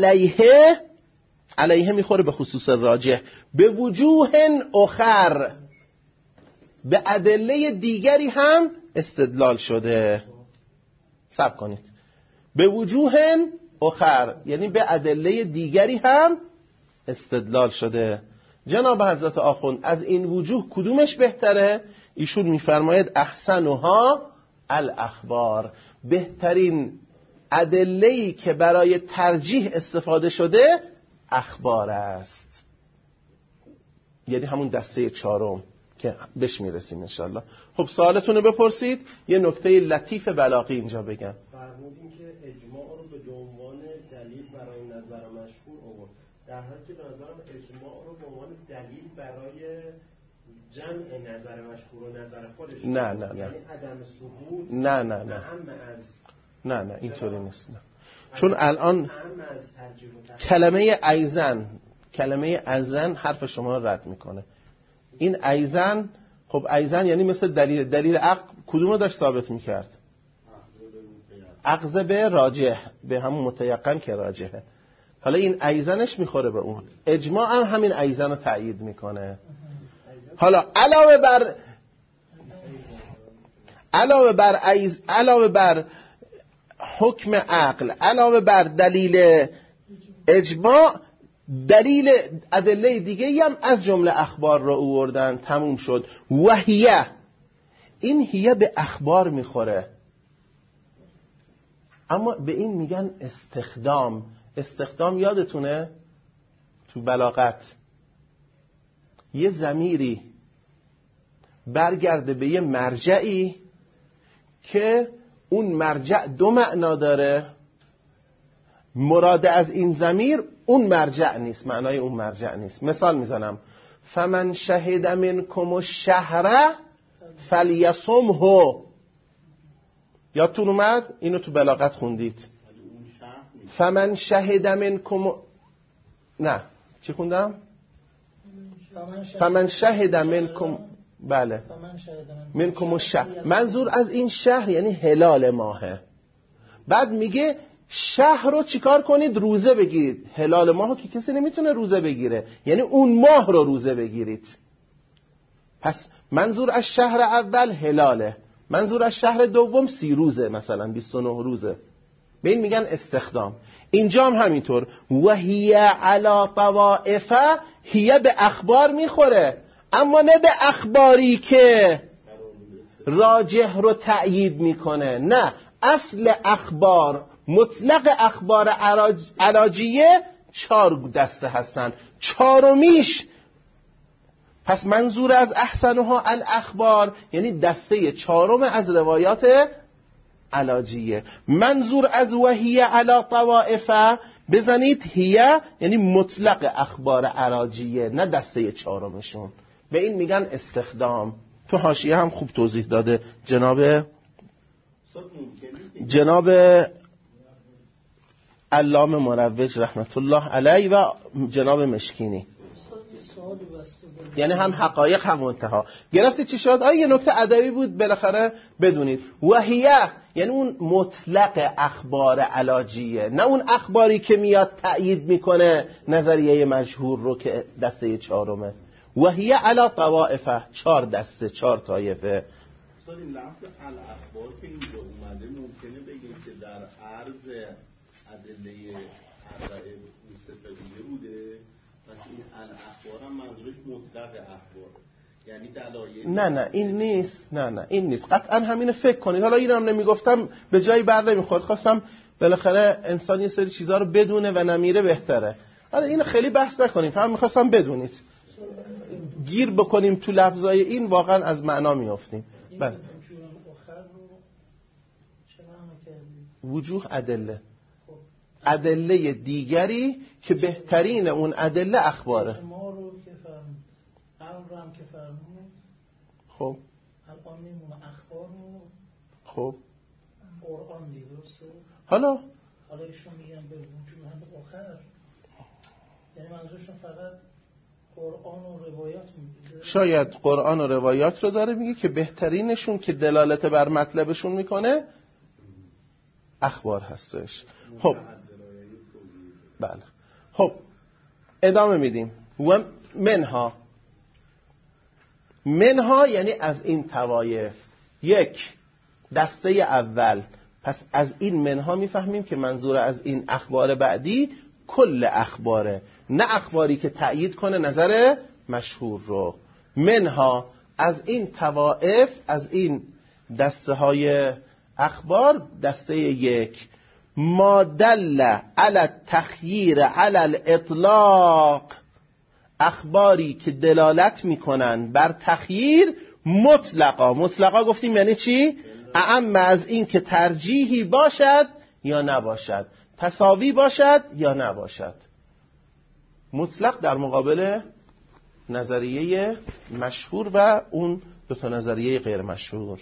علیه میخوره به خصوص راجح، به وجوه اخر، به ادله دیگری هم استدلال شده. صبر کنید. به وجوه اخر یعنی به ادله دیگری هم استدلال شده. جناب حضرت آخوند از این وجوه کدومش بهتره؟ ایشون میفرماید احسنها الاخبار، بهترین ادله‌ای که برای ترجیح استفاده شده اخبار است، یعنی همون دسته چهارم که بهش میرسیم انشالله. خب سوالتون رو بپرسید. یه نکته لطیف بلاغی اینجا بگم. فرمودیم که اجماع رو به عنوان دلیل برای نظر مشهور آورد، در حالی که به نظرم اجماع رو به عنوان دلیل برای جمع نظر مشهور و نظر خودش، نه یعنی عدم ثبوت، نه اینطوری نیست. نه. چون الان کلمه ایزن حرف شما رو رد میکنه. این ایزن، خب ایزن یعنی مثل دلیل عقل کدوم رو داشت ثابت میکرد؟ اخذ به راجح، به همون متیقن که راجحه. حالا این ایزنش میخوره به اون. اجماع هم همین ایزن رو تأیید میکنه. حالا علاوه بر حکم عقل، علاوه بر دلیل اجماع، دلیل ادله دیگه هم از جمله اخبار رو آوردن. تموم شد. وحیه، این هیه به اخبار میخوره، اما به این میگن استخدام. استخدام یادتونه تو بلاغت یه ضمیری برگرده به یه مرجعی که اون مرجع دو معنا داره، مراد از این ضمیر اون مرجع نیست، معنای اون مرجع نیست. مثال میزنم، فمن شهد منکم الشهر فلیصمه. یادتون اومد؟ اینو تو بلاغت خوندید. فمن شهد منکم، نه چی خوندم؟ فمن شهد منکم، بله، منکم الشهر. منظور از این شهر یعنی هلال ماهه. بعد میگه شهر رو چیکار کنید؟ روزه بگیرید. هلال ماهو که کسی نمیتونه روزه بگیره، یعنی اون ماه رو روزه بگیرید. پس منظور از شهر اول هلاله، منظور از شهر دوم 30 روزه، مثلا 29 روزه. به این میگن استخدام. اینجا هم همینطور. و هی علی طوائف، هی به اخبار میخوره، اما نه به اخباری که راجح رو تأیید میکنه. نه، اصل اخبار، مطلق اخبار علاجیه 4 دسته هستن، 4میش. پس منظور از احسنها الاخبار یعنی دسته 4 از روایات علاجیه. منظور از وحی علی طوائف بزنید هیه، یعنی مطلق اخبار علاجیه، نه دسته 4مشون. به این میگن استخدام. تو حاشیه هم خوب توضیح داده جناب علامه مروج رحمت الله علیه و جناب مشکینی. یعنی هم حقایق هم منتها. گرفتی چی شد؟ یه نکته ادبی بود بالاخره بدونید. وحیه یعنی اون مطلق اخبار علاجیه، نه اون اخباری که میاد تأیید میکنه نظریه مشهور رو که دسته 4. وحیه علی طوائف، 4 دسته، 4 طایفه. این لفظ الاخبار که اینجا اومده ممکنه بگیم که در عرض ادله اربعه مستفیده بوده، پس این الاخبار هم منظورش مطلق اخبار، یعنی دلایل. نه این نیست، نه این نیست. قطعا همینو فکر کنید. حالا اینو هم نمیگفتم به جایی بر نمیخورد، خواستم بالاخره انسان یه سری چیزا رو بدونه و نمیره بهتره. حالا اینو خیلی بحث نکنیم، فقط میخواستم بدونید. گیر بکنیم تو لفظای این واقعا از معنا میافتیم. بله. وجوه ادله، ادله دیگری که بهترین اون ادله اخباره. ما رو که امرم که فرمود، خب الان میمونه اخبار رو، خب قرآن درسته. حالا ایشون میگن به وجوه آخر، یعنی منظورشون فقط قرآن و روایات میگه. شاید قرآن و روایات رو داره میگه که بهترینشون که دلالت بر مطلبشون میکنه اخبار هستش. خب بله، خب ادامه میدیم. و منها یعنی از این طوایف، 1 دسته اول. پس از این منها میفهمیم که منظور از این اخبار بعدی کل اخباره، نه اخباری که تأیید کنه نظر مشهور رو. منها از این طوائف، از این دسته های اخبار، دسته 1 ما دل علی التخییر علی الاطلاق، اخباری که دلالت میکنن بر تخییر مطلقا گفتیم یعنی چی؟ اعم از این که ترجیحی باشد یا نباشد، تساوی باشد یا نباشد. مطلق در مقابل نظریه مشهور و اون 2 نظریه غیر مشهور.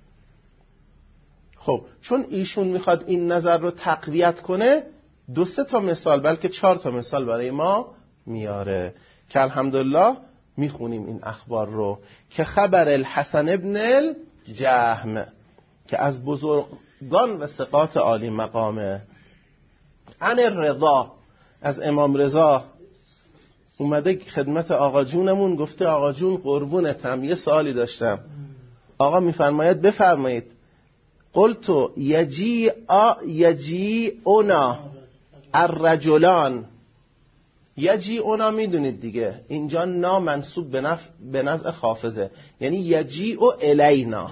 خب چون ایشون میخواد این نظر رو تقویت کنه 2-3 تا مثال بلکه 4 تا مثال برای ما میاره که الحمدلله میخونیم این اخبار رو. که خبر الحسن ابن الجهم که از بزرگان و ثقات عالی مقامه. عن الرضا، از امام رضا اومده خدمت آقا جونمون، گفته آقا جون قربونتم یه سوالی داشتم. آقا میفرماید بفرمایید. قلتو یجیعنا الرجلان. یجیعنا میدونید دیگه، اینجا نا منصوب به نزع خافضه، یعنی یجیع الینا.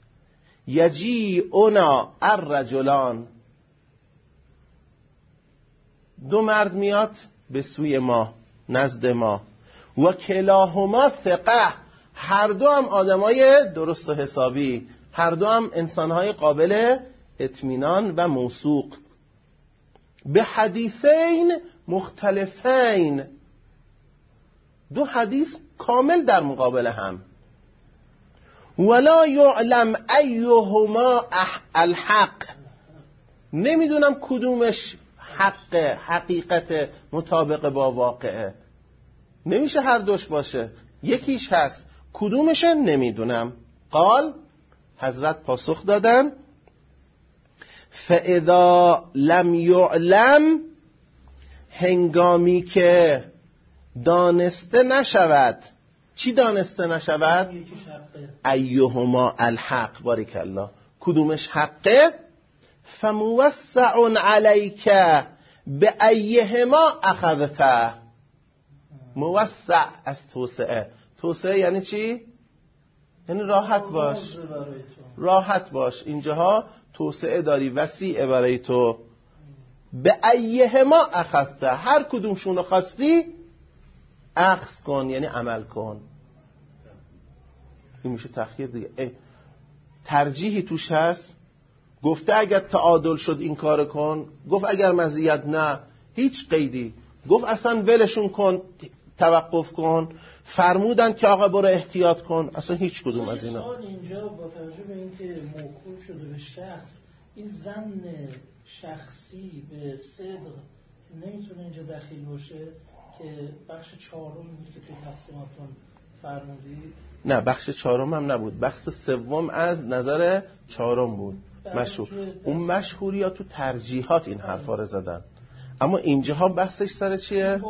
یجیعنا الرجلان، 2 مرد میاد به سوی ما، نزد ما. و کلاهما ثقه، هر 2 هم آدمای درست و حسابی، هر 2 هم انسانهای قابل اطمینان و موثوق. به حدیثین مختلفین، 2 حدیث کامل در مقابل هم. ولا یعلم ایهما الحق، نمیدونم کدومش حقیقت مطابق با واقعه. نمیشه هر دوش باشه، یکیش هست، کدومشه نمیدونم. قال، حضرت پاسخ دادن فاذا لم یعلم، هنگامی که دانسته نشود. چی دانسته نشود؟ ایهما الحق، بارک الله، کدومش حقه. فموسع علیک به ایهما اخذته. موسع از توسعه. توسعه یعنی چی؟ یعنی راحت باش، راحت باش، اینجاها توسعه داری، وسیع برای تو. به ایهما اخذته، هر کدومشون رو خواستی اخذ کن، یعنی عمل کن. این میشه تخییر دیگه. ترجیحی توش هست. گفته اگر تعادل شد این کار کن، گفت اگر مزیت نه، هیچ قیدی. گفت اصلا ولشون کن، توقف کن. فرمودن که آقا برو احتیاط کن، اصلا هیچ کدوم از اینا. سوال اینجا با توجه به اینکه موکول شده به شخص، این ظن شخصی به صدق نمیتونه اینجا دخیل باشه که بخش چهارم بود که تو تقسیماتون فرمودید؟ نه، بخش چهارم هم نبود، بخش سوم از نظر چهارم بود. مشهور. اون مشهوری ها تو ترجیحات این حرفا رو زدن، اما اینجاها بحثش سر چیه؟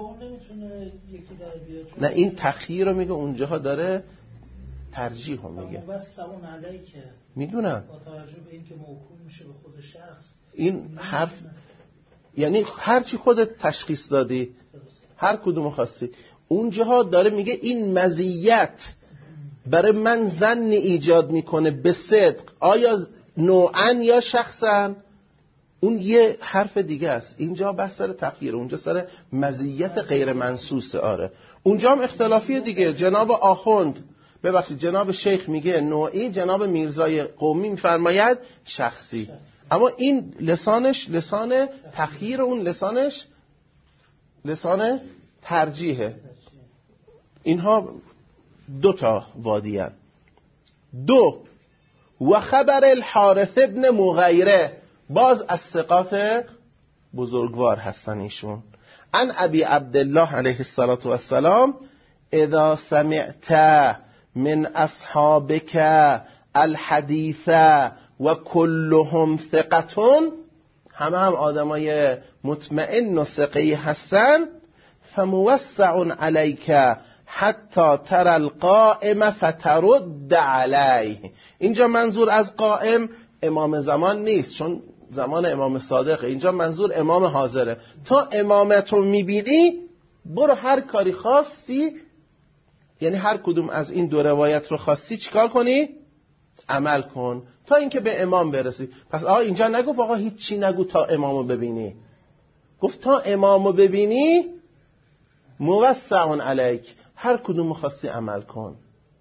نه، این تخییر رو میگه، اونجاها داره ترجیح رو میگه. میدونم با توجه به اینکه موکول میشه به خود شخص، این حرف یعنی هرچی خودت تشخیص دادی، هر کدوم خواستی، اونجاها داره میگه این مزیت برای من ظن ایجاد میکنه به صدق، آیا نوعاً یا شخصاً. اون یه حرف دیگه است. اینجا بحث سر تغییر، اونجا سر مزیت غیر منسوسه. آره، اونجا هم اختلافی دیگه. جناب آخوند، ببخشید جناب شیخ میگه نوعی، جناب میرزای قومی میفرماید شخصی. اما این لسانش لسان تغییر، اون لسانش لسان ترجیحه. اینها دو تا وادیان. دو، و خبر الحارث ابن مغیره، باز از ثقات بزرگوار هستن ایشون. عن ابی عبدالله علیه السلام اذا سمعت من اصحابك الحدیث و كلهم ثقتون، همه هم آدمای مطمئن و ثقی هستن. فموسع علیک حتی تر القائم فترد علیه. اینجا منظور از قائم امام زمان نیست، چون زمان امام صادقه. اینجا منظور امام حاضره. تا امامت رو میبینی برو هر کاری خواستی، یعنی هر کدوم از این دو روایت رو خواستی چیکار کنی؟ عمل کن تا اینکه به امام برسی. پس اینجا نگفت آقا هیچی نگو تا امامو ببینی، گفت تا امامو ببینی موسع علیک، هر کدوم خواستی عمل کن.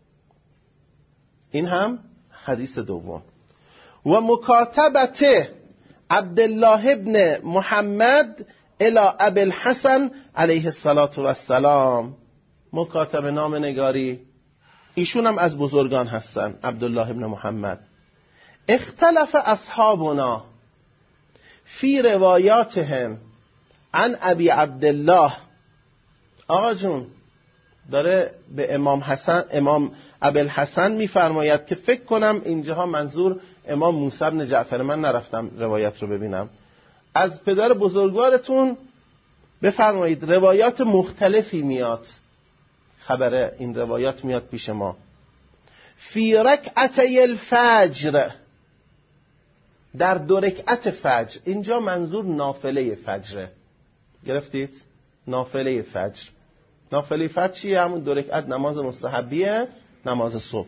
این هم حدیث دوم. و مکاتبت عبدالله ابن محمد الی ابی الحسن علیه السلام، مکاتبه نام نگاری، ایشون هم از بزرگان هستن، عبدالله ابن محمد. اختلف اصحابنا فی روایاتهم عن ابی عبدالله. آقا جون داره به امام ابی الحسن میفرماید که فکر کنم اینجاها منظور امام موسی بن جعفر، من نرفتم روایت رو ببینم. از پدر بزرگوارتون بفرمایید روایات مختلفی میاد، خبر این روایات میاد پیش ما. فی رکعتی الفجر، در 2 رکعت فجر. اینجا منظور نافله فجره، گرفتید؟ نافله فجر. نافله فجر چیه؟ همون 2 رکعت نماز مستحبیه، نماز صبح.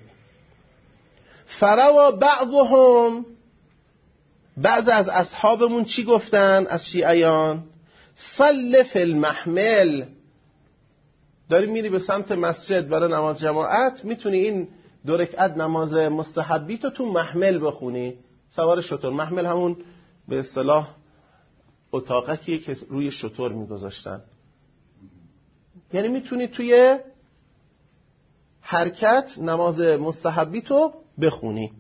فروا بعضهم، بعض از اصحابمون چی گفتن از شیعیان؟ صل فی المحمل، داری میری به سمت مسجد برای نماز جماعت، میتونی این 2 رکعت نماز مستحبی تو محمل بخونی، سوار شتر. محمل همون به اصطلاح اتاقکیه که روی شتر میگذاشتن، یعنی میتونی توی حرکت نماز مستحبی تو بخونی.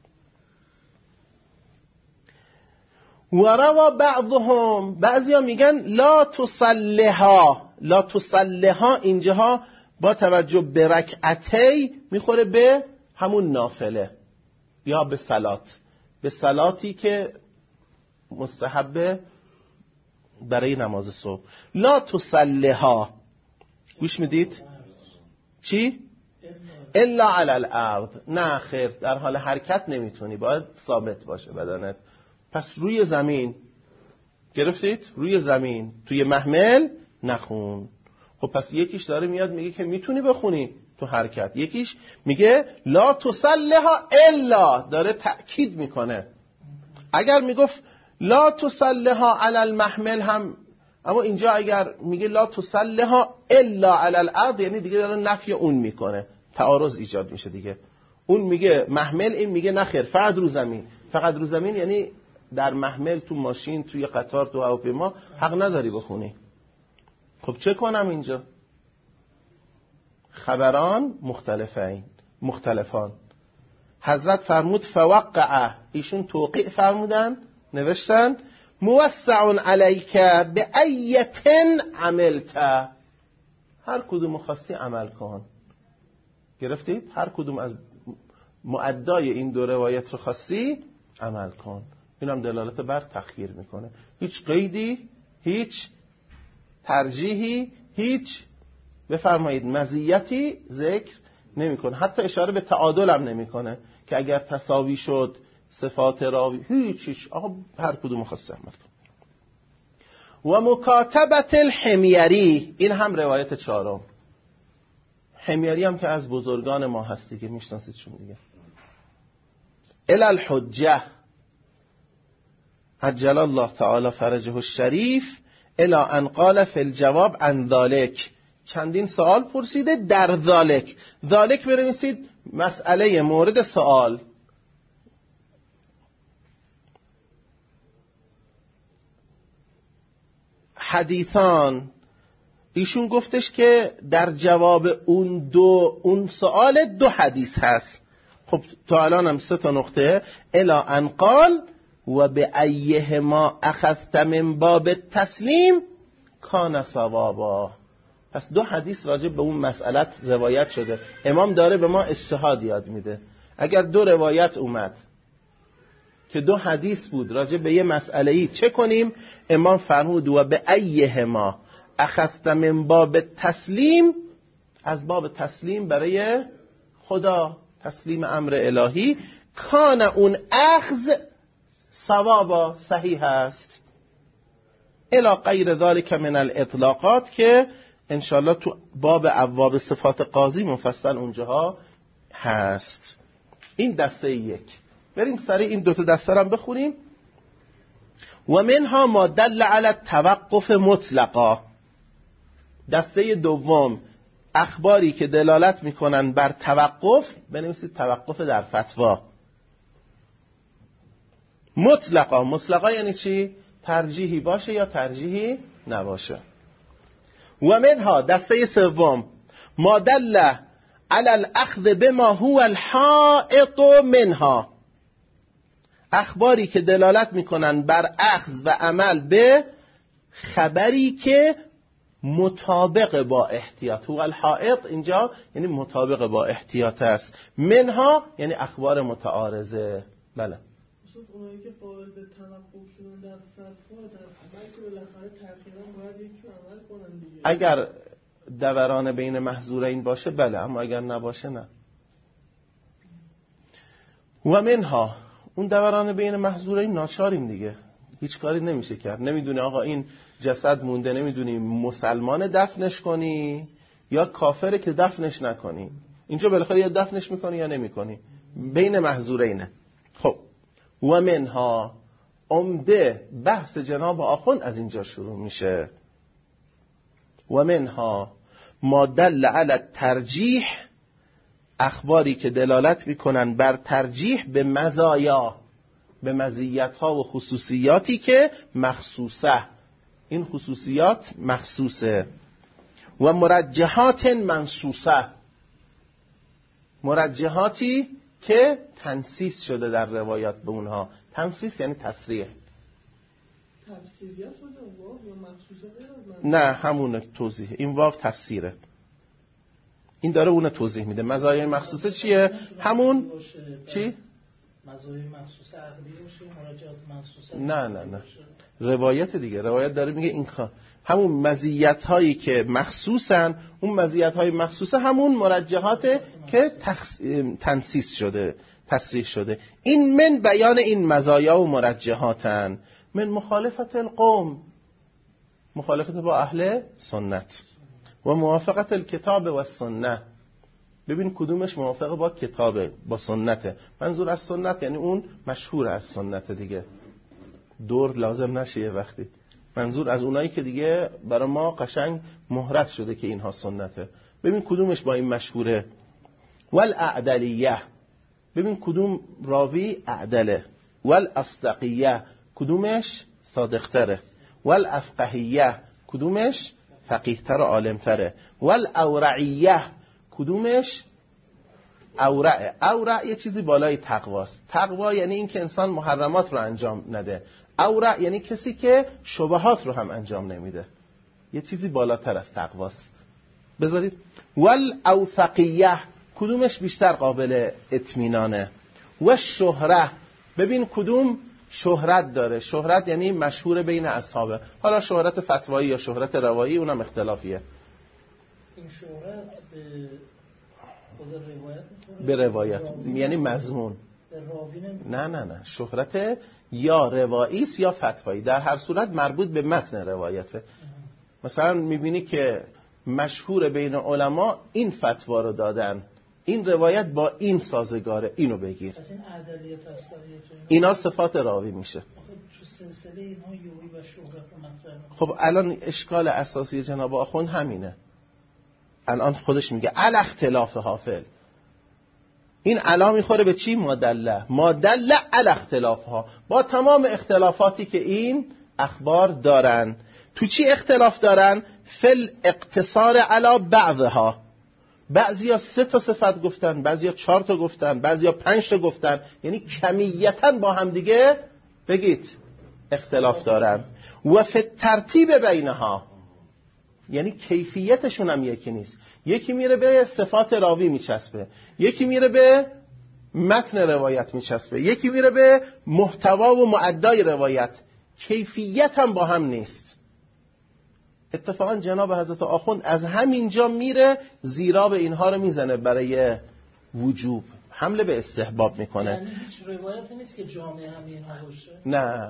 وروا بعضهم، بعضیا میگن لا تصلها. لا تصلها اینجاها با توجه به رکعتی میخوره به همون نافله یا به صلات، به صلاتی که مستحبه برای نماز صبح. لا تصلها، گوش میدید؟ چی؟ الا علی الارض. نه خیر، در حال حرکت نمیتونی، باید ثابت باشه بدنت. پس روی زمین، گرفتید؟ روی زمین، توی محمل نخون. خب پس یکیش داره میاد میگه که میتونی بخونی تو حرکت، یکیش میگه لا تصلها الا، داره تأکید میکنه. اگر میگفت لا تصلها علی المحمل هم، اما اینجا اگر میگه لا تصلها الا علی الارض یعنی دیگه داره نفی اون میکنه، تعارض ایجاد میشه دیگه. اون میگه محمل، این میگه نخیر فقط رو زمین. فقط رو زمین یعنی در محمل، تو ماشین، توی قطار، تو هواپیما حق نداری بخونی. خب چه کنم اینجا؟ خبران مختلفان. حضرت فرمود فوقع، ایشون توقیع فرمودن، نوشتن موسع علیک بأیة عملت، هر کدوم خواستی عمل کن. گرفتید؟ هر کدوم از مؤدای این دو روایت رو خواستی عمل کن. اینم دلالت بر تخییر میکنه. هیچ قیدی، هیچ ترجیحی، هیچ بفرمایید مزیتی ذکر نمیکنه. حتی اشاره به تعادل هم نمیکنه که اگر تساوی شد صفات راوی، هیچیش. آقا هر کدوم خواستی عمل کن. و مکاتبت الحمیری، این هم روایت چهارم. حمیری هم که از بزرگان ما هستی که میشناسید چون دیگه. الی الحجه عجل الله تعالی فرجه الشریف الی ان قال فی الجواب عن ذلک، چندین سوال پرسیده در ذلک. ذلک بنویسید مسئله مورد سوال. حدیثان، ایشون گفتش که در جواب اون سوال 2 حدیث هست. خب تا الان هم 3 نقطه. الا ان قال و به ایه ما اخذت من باب التسلیم کان صوابا. پس 2 حدیث راجع به اون مسئلت روایت شده. امام داره به ما اجتهاد یاد میده. اگر 2 روایت اومد که 2 حدیث بود راجع به یه مسئله‌ای، چه کنیم؟ امام فرمود و به ایه ما اخذت من باب تسلیم، از باب تسلیم برای خدا، تسلیم امر الهی، کان اون اخذ صوابا، صحیح است. الی غیر ذلک من الاطلاقات که انشالله تو باب ابواب صفات قاضی مفصل اونجاها هست. این دسته 1. بریم سریع این 2 دسته رو بخونیم. و منها ما دل علی التوقف مطلقا. دسته 2 اخباری که دلالت میکنن بر توقف، بنویسید توقف در فتوا. مطلقا یعنی چی؟ ترجیحی باشه یا ترجیحی نباشه. و منها دسته 3 ما دل علی الاخذ بما هو الحائط منها، اخباری که دلالت میکنن بر اخذ و عمل به خبری که مطابق با احتیاط. هو الحائط اینجا یعنی مطابق با احتیاط است. منها یعنی اخبار متعارضه. بله. اونایی که قائل به توقف شدن در فتوا، در عمل که بالاخره تأخیرا باید یکی عمل کنن دیگه. اگر دوران بین محظورین باشه بله، اما اگر نباشه نه. و منها، اون دوران بین محظورین ناچاریم دیگه، هیچ کاری نمیشه کرد. نمیدونی آقا این جسد مونده، نمیدونی مسلمان دفنش کنی یا کافره که دفنش نکنی. اینجا بالاخره یا دفنش میکنی یا نمیکنی، بین محظورینه. خب و منها، عمده بحث جناب آخوند از اینجا شروع میشه. و منها ما دل علی الترجیح، اخباری که دلالت میکنن بر ترجیح به مزایا، به مزیت‌ها و خصوصیاتی که مخصوصه، این خصوصیات مخصوصه. و مرجحات منصوصه، مرجحاتی که تنصیص شده در روایات به اونها. تنصیص یعنی تصریح. تفسیریه شده واو یا مخصوصه غیر از نه همونه توضیح. این واو تفسیره. این داره اون توضیح میده. مزایای مخصوصه چیه؟ همون چی؟ مزایای مخصوصه عقلی باشه، مراجعات مخصوصه نه روایت دیگه. روایت داره میگه این همون مزیت هایی که مخصوصن، اون مزیت های مخصوصه همون مرجحاته که تنصیص شده، تصریح شده. این من بیان این مزایا و مرجحاتن، من مخالفت القوم، مخالفت با اهل سنت و موافقت الکتاب و سنت. ببین کدومش موافق با کتابه، با سنته. منظور از سنت یعنی اون مشهور از سنت دیگه، دور لازم نشه یه وقتی. منظور از اونایی که دیگه برای ما قشنگ مهرت شده که اینها سنته. ببین کدومش با این مشهوره. والاعدلیه، ببین کدوم راوی اعدله. والاصدقیه، کدومش صادقتره. والافقهیه، کدومش فقیه‌تر و عالم‌تره. والاورعیه، کدومش اورعه. اورع یه چیزی بالای تقواست. تقوا یعنی این که انسان محرمات رو انجام نده. اورع یعنی کسی که شبهات رو هم انجام نمیده. یه چیزی بالاتر از تقواست. بذارید. والاوثقیه، کدومش بیشتر قابل اطمینانه. و شهره، ببین کدوم شهرت داره. شهرت یعنی مشهور بین اصحابه. حالا شهرت فتوایی یا شهرت روایی اونم اختلافیه. این شهرت به خود روایت می‌خوره؟ به روایت یعنی مضمون. به راوی نه شهرت یا روایی است یا فتوایی، در هر صورت مربوط به متن روایته. مثلا میبینی که مشهور بین علما این فتوا رو دادن، این روایت با این سازگاره، اینو بگیر. از این عدلیت اصلیت اینا صفات راوی میشه. تو سلسله اینها یوی و شهرت رو مطرح می‌کنه. خب الان اشکال اساسی جناب آخوند همینه. الان خودش میگه ال اختلاف حافل. این علا میخوره به چی؟ مادله. مادله ال اختلافها، با تمام اختلافاتی که این اخبار دارن. تو چی اختلاف دارن؟ فل اقتصار علا بعضها. بعضیا 3 تا صفت گفتن، بعضیا 4 تا گفتن، بعضیا 5 تا گفتن. یعنی کمیتاً با هم دیگه بگید اختلاف دارن. و فی ترتیب بینها، یعنی کیفیتشون هم یکی نیست. یکی میره به صفات راوی میچسبه، یکی میره به متن روایت میچسبه، یکی میره به محتوا و معدای روایت. کیفیت هم با هم نیست. اتفاقا جناب حضرت آخوند از همینجا میره زیرا به اینها رو میزنه برای وجوب، حمله به استحباب میکنه. یعنی هیچ روایتی نیست که جامعه هم اینها باشه؟ نه.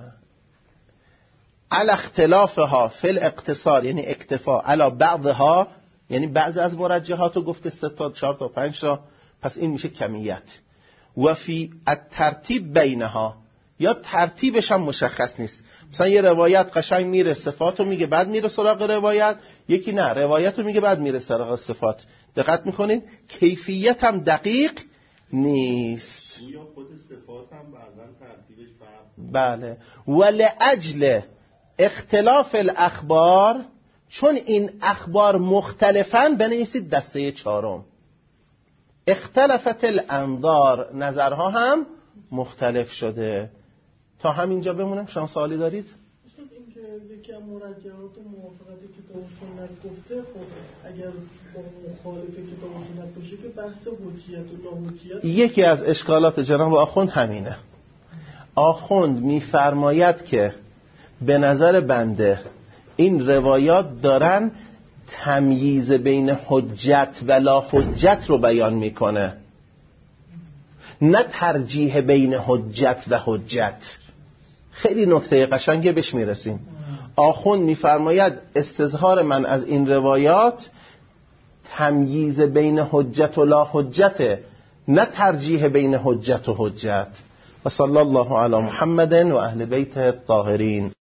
علی اختلافها فی الاقتصار یعنی اکتفا، علی بعضها یعنی بعض از مرجحات رو گفته 3 تا 4 تا 5 تا، پس این میشه کمیت. و فی الترتیب بینها، یا ترتیبش هم مشخص نیست. مثلا یه روایت قشنگ میره صفات رو میگه بعد میره سراغ روایت، یکی نه روایت رو میگه بعد میره سراغ صفات. دقت میکنین کیفیت هم دقیق نیست. یا خود صفات هم بعضا ترتیبش فرق. بله. ولأجل اختلاف الاخبار، چون این اخبار مختلفن بنویسید دسته 4. اختلفت الانظار، نظرها هم مختلف شده. تا همینجا بمونم. شما سوالی دارید؟ این که یکی از مرجحات و موافقت کتاب و سنت گفته، خب اگر با مخالف کتاب و سنت باشه که بحث حجیت و لاحجیت. یکی از اشکالات جناب آخوند همینه. آخوند میفرماید که به نظر بنده این روایات دارن تمییز بین حجت و لا حجت رو بیان میکنه، نه ترجیح بین حجت و حجت. خیلی نکته قشنگه بهش میرسیم. آخوند میفرماید استظهار من از این روایات تمییز بین حجت و لا حجت، نه ترجیح بین حجت و حجت. و صلی الله علی محمد و اهل بیت الطاهرین.